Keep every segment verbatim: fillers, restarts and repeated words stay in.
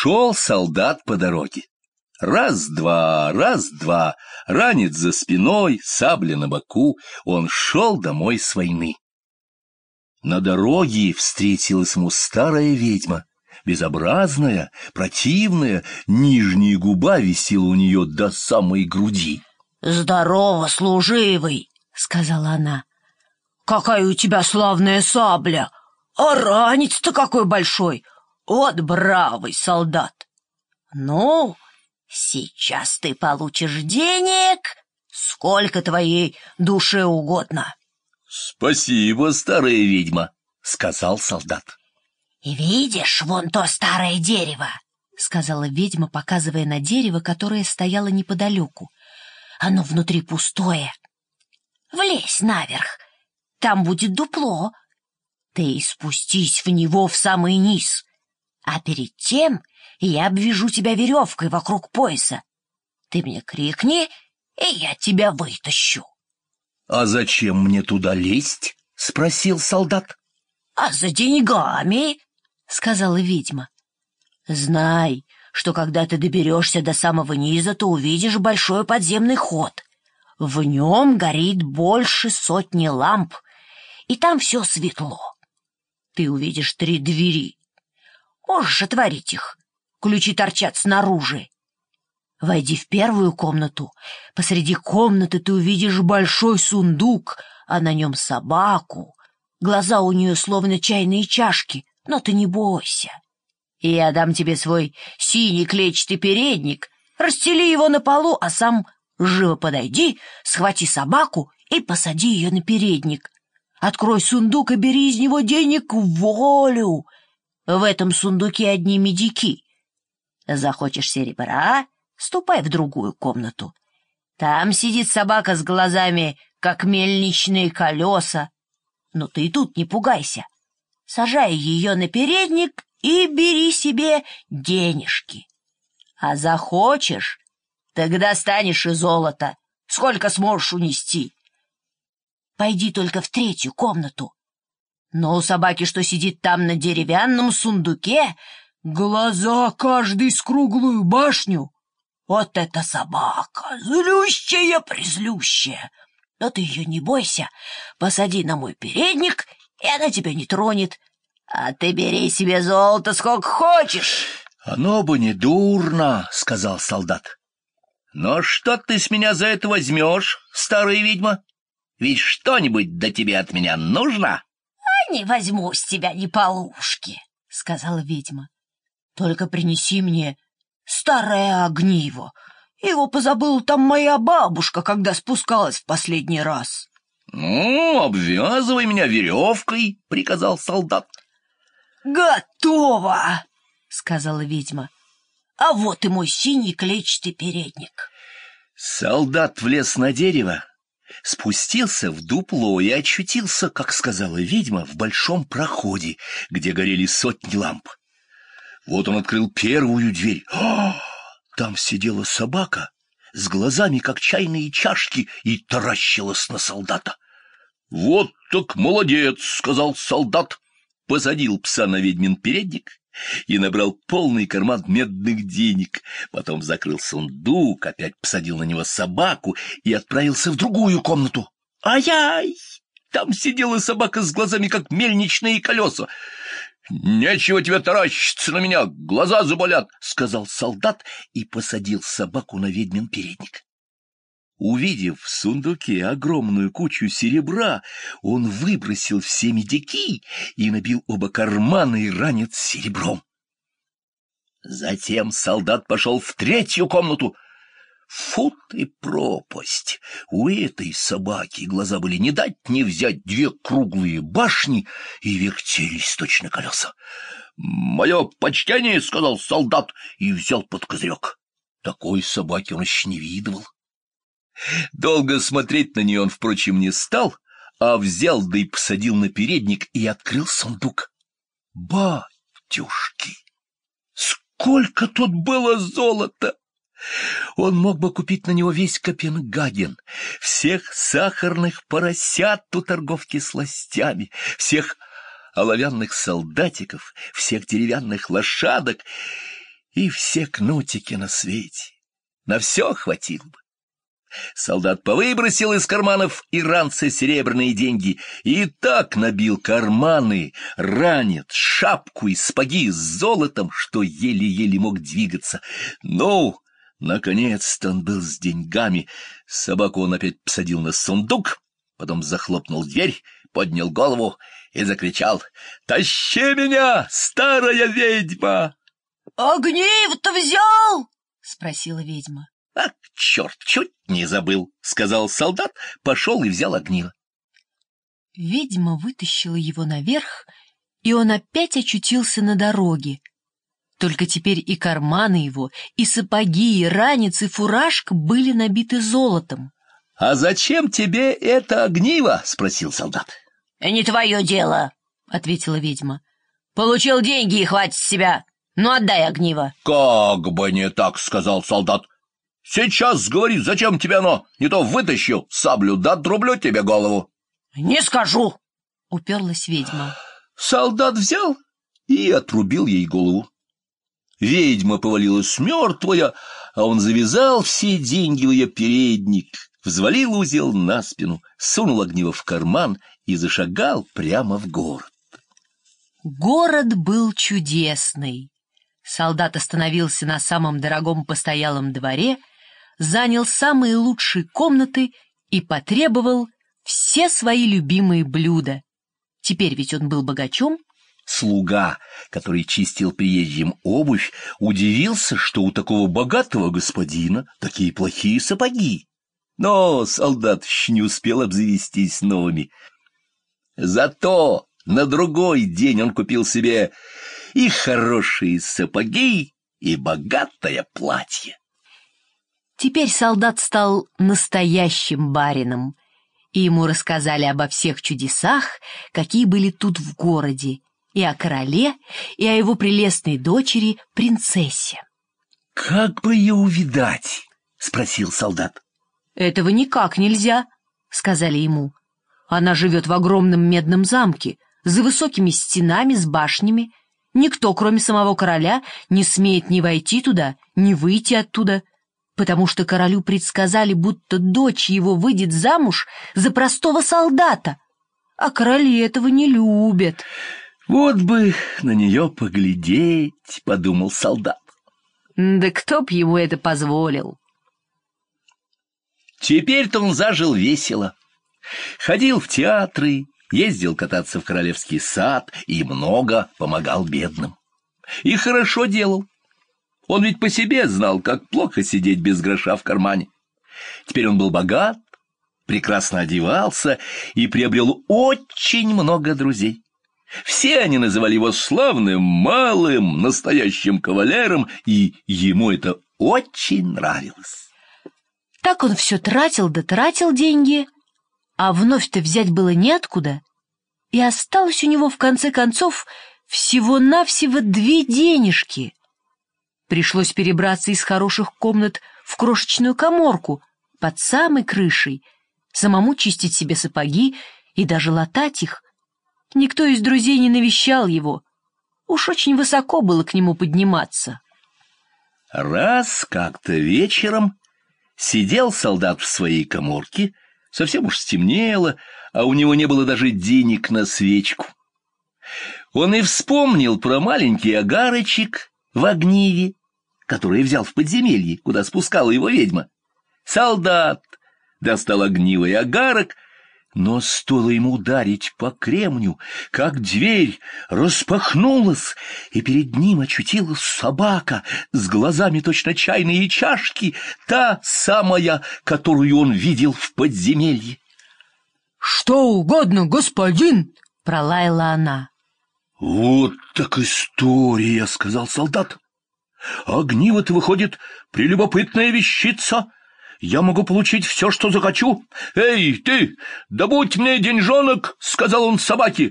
Шел солдат по дороге. Раз-два, раз-два, ранец за спиной, сабля на боку, он шел домой с войны. На дороге встретилась ему старая ведьма, безобразная, противная, нижняя губа висела у нее до самой груди. «Здорово, служивый!» — сказала она. «Какая у тебя славная сабля! А ранец-то какой большой! Вот бравый солдат! Ну, сейчас ты получишь денег, сколько твоей душе угодно». «Спасибо, старая ведьма», — сказал солдат. «И видишь, вон то старое дерево», — сказала ведьма, показывая на дерево, которое стояло неподалеку. «Оно внутри пустое. Влезь наверх, там будет дупло. Ты спустись в него в самый низ, а перед тем я обвяжу тебя веревкой вокруг пояса. Ты мне крикни, и я тебя вытащу». «А зачем мне туда лезть?» — спросил солдат. «А за деньгами», — сказала ведьма. «Знай, что когда ты доберешься до самого низа, то увидишь большой подземный ход. В нем горит больше сотни ламп, и там все светло. Ты увидишь три двери. Можешь отворить их, ключи торчат снаружи. Войди в первую комнату. Посреди комнаты ты увидишь большой сундук, а на нем собаку. Глаза у нее словно чайные чашки, но ты не бойся. И я дам тебе свой синий клетчатый передник. Расстели его на полу, а сам живо подойди, схвати собаку и посади ее на передник. Открой сундук и бери из него денег в волю. В этом сундуке одни медики. Захочешь серебра — ступай в другую комнату. Там сидит собака с глазами, как мельничные колеса. Но ты тут не пугайся. Сажай ее на передник и бери себе денежки. А захочешь, тогда станешь и золото, сколько сможешь унести. Пойди только в третью комнату. Но у собаки, что сидит там на деревянном сундуке, глаза каждый с круглую башню. Вот эта собака, злющая-призлющая. Но ты ее не бойся, посади на мой передник, и она тебя не тронет. А ты бери себе золото сколько хочешь. «Оно бы не дурно», — сказал солдат. «Но что ты с меня за это возьмешь, старая ведьма? Ведь что-нибудь до тебе от меня нужно?» «А не возьму с тебя ни полушки», — сказала ведьма. «Только принеси мне старое огниво. Его позабыла там моя бабушка, когда спускалась в последний раз». «Ну, обвязывай меня веревкой», — приказал солдат. «Готово», — сказала ведьма. «А вот и мой синий клетчатый передник». Солдат влез на дерево, спустился в дупло и очутился, как сказала ведьма, в большом проходе, где горели сотни ламп. Вот он открыл первую дверь. О, там сидела собака с глазами, как чайные чашки, и таращилась на солдата. «Вот так молодец», — сказал солдат, посадил пса на ведьмин передник и набрал полный карман медных денег. Потом закрыл сундук, опять посадил на него собаку и отправился в другую комнату. Ай-яй! Там сидела собака с глазами, как мельничные колеса. «Нечего тебе таращиться на меня, глаза заболят», — сказал солдат и посадил собаку на ведьмин передник. Увидев в сундуке огромную кучу серебра, он выбросил все медики и набил оба кармана и ранец серебром. Затем солдат пошел в третью комнату. Фу ты пропасть! У этой собаки глаза были не дать не взять две круглые башни и вертелись точно колеса. «Мое почтение», — сказал солдат и взял под козырек. Такой собаки он еще не видывал. Долго смотреть на нее он, впрочем, не стал, а взял да и посадил на передник и открыл сундук. Батюшки! Сколько тут было золота! Он мог бы купить на него весь Копенгаген, всех сахарных поросят у торговки сластями, всех оловянных солдатиков, всех деревянных лошадок и все кнутики на свете. На все хватило бы. Солдат повыбросил из карманов и ранца серебряные деньги и так набил карманы, ранец, шапку и сапоги с золотом, что еле-еле мог двигаться. Ну, наконец-то он был с деньгами. Собаку он опять посадил на сундук, потом захлопнул дверь, поднял голову и закричал: «Тащи меня, старая ведьма!» «Огниво-то взял?» — спросила ведьма. «Ах, черт, чуть не забыл», — сказал солдат, пошел и взял огниво. Ведьма вытащила его наверх, и он опять очутился на дороге. Только теперь и карманы его, и сапоги, и ранец, и фуражка были набиты золотом. «А зачем тебе это огниво?» — спросил солдат. «Не твое дело», — ответила ведьма. «Получил деньги и хватит с себя. Ну, отдай огниво». «Как бы не так», — сказал солдат. «Сейчас говори, зачем тебе оно? Не то вытащу саблю, да отрублю тебе голову». «Не скажу», — уперлась ведьма. Солдат взял и отрубил ей голову. Ведьма повалилась мертвая, а он завязал все деньги в ее передник, взвалил узел на спину, сунул огниво в карман и зашагал прямо в город. Город был чудесный. Солдат остановился на самом дорогом постоялом дворе, занял самые лучшие комнаты и потребовал все свои любимые блюда. Теперь ведь он был богачом. Слуга, который чистил приезжим обувь, удивился, что у такого богатого господина такие плохие сапоги. Но солдат еще не успел обзавестись новыми. Зато на другой день он купил себе и хорошие сапоги, и богатое платье. Теперь солдат стал настоящим барином, и ему рассказали обо всех чудесах, какие были тут в городе, и о короле, и о его прелестной дочери, принцессе. «Как бы ее увидать?» — спросил солдат. «Этого никак нельзя», — сказали ему. «Она живет в огромном медном замке, за высокими стенами с башнями. Никто, кроме самого короля, не смеет ни войти туда, ни выйти оттуда, потому что королю предсказали, будто дочь его выйдет замуж за простого солдата, а короли этого не любят». «Вот бы на нее поглядеть», — подумал солдат. Да кто б ему это позволил? Теперь-то он зажил весело. Ходил в театры, ездил кататься в королевский сад и много помогал бедным. И хорошо делал. Он ведь по себе знал, как плохо сидеть без гроша в кармане. Теперь он был богат, прекрасно одевался и приобрел очень много друзей. Все они называли его славным малым, настоящим кавалером, и ему это очень нравилось. Так он все тратил да тратил деньги, а вновь-то взять было неоткуда, и осталось у него в конце концов всего-навсего две денежки. Пришлось перебраться из хороших комнат в крошечную каморку под самой крышей, самому чистить себе сапоги и даже латать их. Никто из друзей не навещал его. Уж очень высоко было к нему подниматься. Раз как-то вечером сидел солдат в своей каморке, совсем уж стемнело, а у него не было даже денег на свечку. Он и вспомнил про маленький огарочек в огниве, который взял в подземелье, куда спускала его ведьма. Солдат достал огниво и огарок, но стоило ему ударить по кремню, как дверь распахнулась, и перед ним очутилась собака с глазами точно чайные чашки, та самая, которую он видел в подземелье. «Что угодно, господин!» — пролаяла она. «Вот так история!» — сказал солдат. «Огниво-то, выходит, прелюбопытная вещица. Я могу получить все, что захочу. Эй, ты, добудь мне деньжонок!» — сказал он собаке.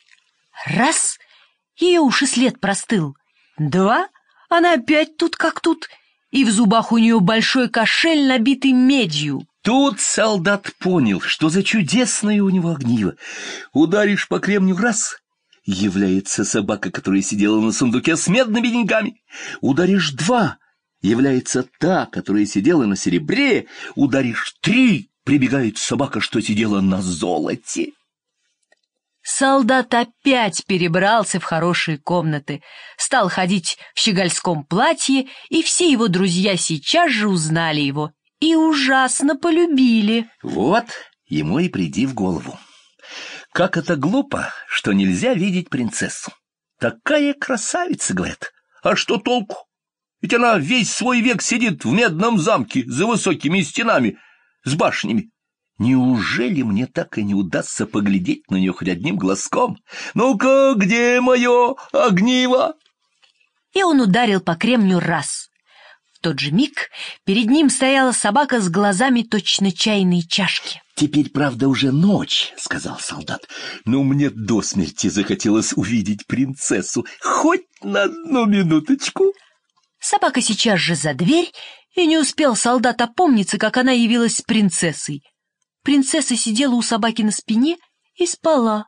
Раз — ее уж и след простыл. Два — она опять тут как тут, и в зубах у нее большой кошель, набитый медью. Тут солдат понял, что за чудесное у него огниво. Ударишь по кремню раз, является собака, которая сидела на сундуке с медными деньгами. Ударишь два, является та, которая сидела на серебре. Ударишь три, прибегает собака, что сидела на золоте. Солдат опять перебрался в хорошие комнаты, стал ходить в щегольском платье, и все его друзья сейчас же узнали его и ужасно полюбили. Вот ему и приди в голову. Как это глупо, что нельзя видеть принцессу. Такая красавица, говорят. А что толку? Ведь она весь свой век сидит в медном замке за высокими стенами, с башнями. Неужели мне так и не удастся поглядеть на нее хоть одним глазком? Ну-ка, где мое огниво? И он ударил по кремню раз. В тот же миг перед ним стояла собака с глазами точно чайной чашки. «Теперь, правда, уже ночь», — сказал солдат, — «но мне до смерти захотелось увидеть принцессу, хоть на одну минуточку». Собака сейчас же за дверь, и не успел солдат опомниться, как она явилась принцессой. Принцесса сидела у собаки на спине и спала.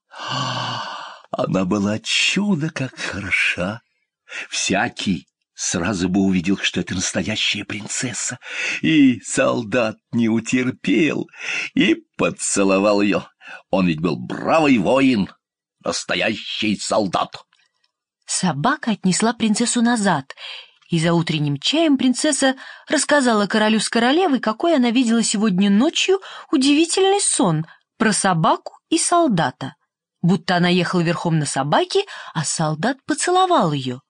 Она была чудо как хороша. Всякий сразу бы увидел, что это настоящая принцесса. И солдат не утерпел и поцеловал ее. Он ведь был бравый воин, настоящий солдат. Собака отнесла принцессу назад, и за утренним чаем принцесса рассказала королю с королевой, какой она видела сегодня ночью удивительный сон про собаку и солдата. Будто она ехала верхом на собаке, а солдат поцеловал ее.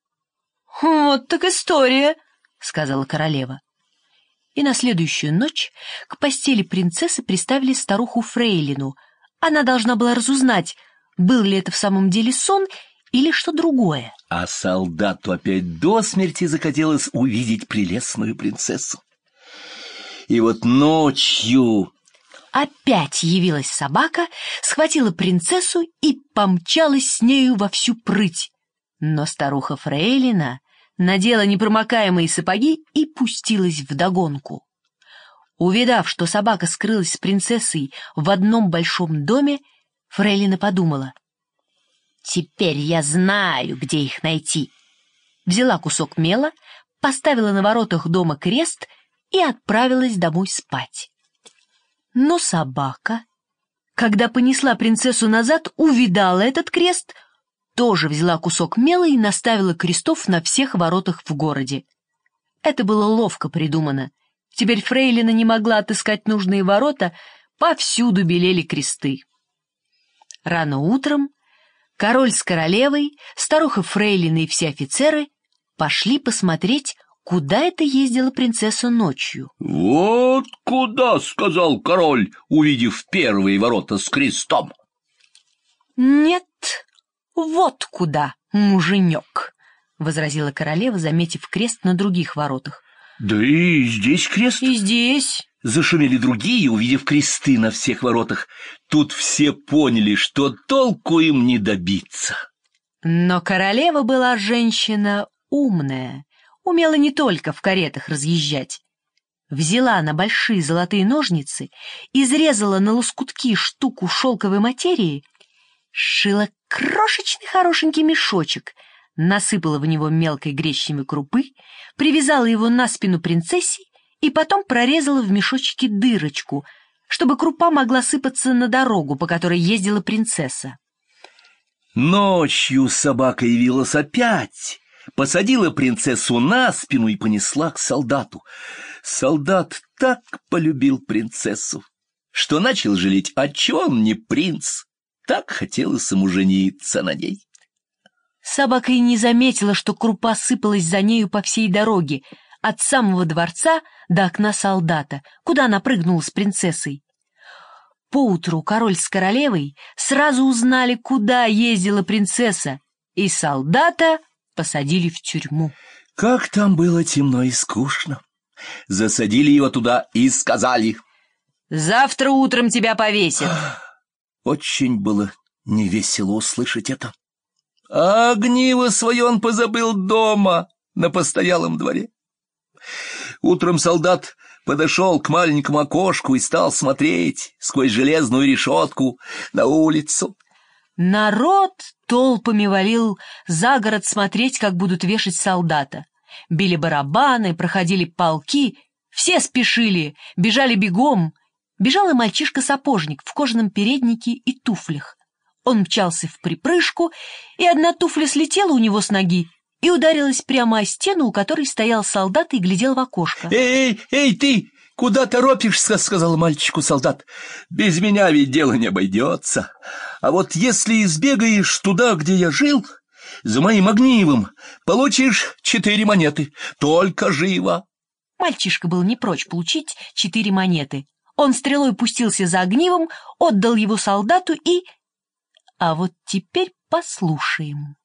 «Вот так история», — сказала королева. И на следующую ночь к постели принцессы приставили старуху Фрейлину. Она должна была разузнать, был ли это в самом деле сон или что другое. А солдату опять до смерти захотелось увидеть прелестную принцессу. И вот ночью опять явилась собака, схватила принцессу и помчалась с нею во всю прыть. Но старуха Фрейлина надела непромокаемые сапоги и пустилась вдогонку. Увидав, что собака скрылась с принцессой в одном большом доме, Фрейлина подумала: «Теперь я знаю, где их найти». Взяла кусок мела, поставила на воротах дома крест и отправилась домой спать. Но собака, когда понесла принцессу назад, увидала этот крест, тоже взяла кусок мела и наставила крестов на всех воротах в городе. Это было ловко придумано. Теперь Фрейлина не могла отыскать нужные ворота, повсюду белели кресты. Рано утром король с королевой, старуха Фрейлина и все офицеры пошли посмотреть, куда это ездила принцесса ночью. «Вот куда», — сказал король, увидев первые ворота с крестом. «Нет, вот куда, муженек», — возразила королева, заметив крест на других воротах. «Да и здесь крест». «И здесь». Зашумели другие, увидев кресты на всех воротах. Тут все поняли, что толку им не добиться. Но королева была женщина умная, умела не только в каретах разъезжать. Взяла на большие золотые ножницы, изрезала на лоскутки штуку шелковой материи, сшила крошечный хорошенький мешочек, насыпала в него мелкой гречневой крупы, привязала его на спину принцессе и потом прорезала в мешочке дырочку, чтобы крупа могла сыпаться на дорогу, по которой ездила принцесса. Ночью собака явилась опять, посадила принцессу на спину и понесла к солдату. Солдат так полюбил принцессу, что начал жалеть, отчего он не принц. Так хотелось ему жениться на ней. Собака и не заметила, что крупа сыпалась за нею по всей дороге, от самого дворца до окна солдата, куда она прыгнула с принцессой. Поутру король с королевой сразу узнали, куда ездила принцесса, и солдата посадили в тюрьму. Как там было темно и скучно. Засадили его туда и сказали: «Завтра утром тебя повесят». Очень было невесело услышать это. А огниво свое он позабыл дома, на постоялом дворе. Утром солдат подошел к маленькому окошку и стал смотреть сквозь железную решетку на улицу. Народ толпами валил за город смотреть, как будут вешать солдата. Били барабаны, проходили полки, все спешили, бежали бегом. Бежал и мальчишка-сапожник в кожаном переднике и туфлях. Он мчался в припрыжку, и одна туфля слетела у него с ноги и ударилась прямо о стену, у которой стоял солдат и глядел в окошко. «Эй, эй, ты! Куда торопишься?» — сказал мальчику солдат. «Без меня ведь дело не обойдется. А вот если избегаешь туда, где я жил, за моим огнивом, получишь четыре монеты. Только живо!» Мальчишка был не прочь получить четыре монеты. Он стрелой пустился за огнивом, отдал его солдату и... А вот теперь послушаем.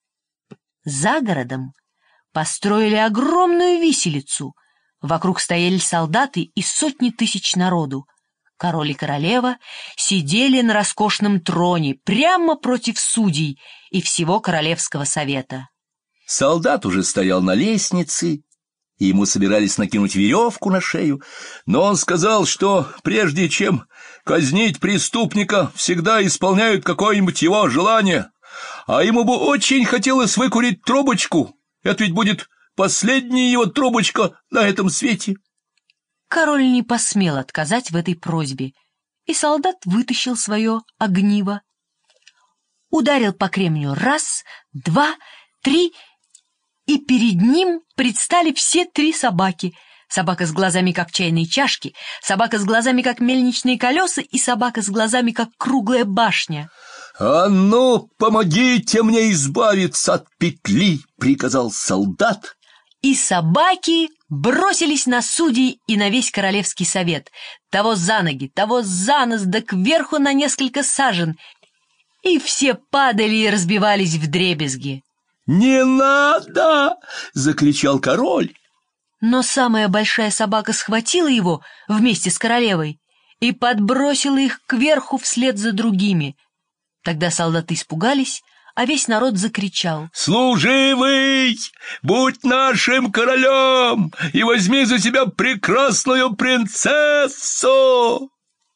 За городом построили огромную виселицу. Вокруг стояли солдаты и сотни тысяч народу. Король и королева сидели на роскошном троне прямо против судей и всего королевского совета. Солдат уже стоял на лестнице, и ему собирались накинуть веревку на шею, но он сказал, что прежде чем казнить преступника, всегда исполняют какое-нибудь его желание, а ему бы очень хотелось выкурить трубочку. Это ведь будет последняя его трубочка на этом свете. Король не посмел отказать в этой просьбе, и солдат вытащил свое огниво. Ударил по кремню раз, два, три, и перед ним предстали все три собаки. Собака с глазами, как чайные чашки, собака с глазами, как мельничные колеса, и собака с глазами, как круглая башня. «А ну, помогите мне избавиться от петли!» — приказал солдат. И собаки бросились на судей и на весь королевский совет. Того за ноги, того за нос, да кверху на несколько сажен. И все падали и разбивались вдребезги. «Не надо!» — закричал король. Но самая большая собака схватила его вместе с королевой и подбросила их кверху вслед за другими. Тогда солдаты испугались, а весь народ закричал: «Служивый, будь нашим королем и возьми за себя прекрасную принцессу!»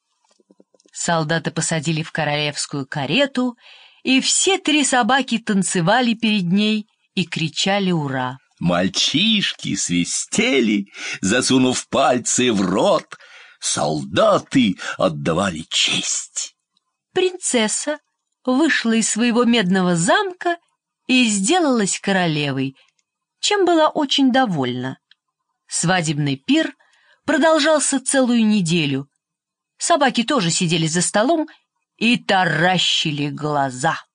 Солдаты посадили в королевскую карету, и все три собаки танцевали перед ней и кричали «Ура!». Мальчишки свистели, засунув пальцы в рот. Солдаты отдавали честь. Принцесса вышла из своего медного замка и сделалась королевой, чем была очень довольна. Свадебный пир продолжался целую неделю. Собаки тоже сидели за столом и таращили глаза.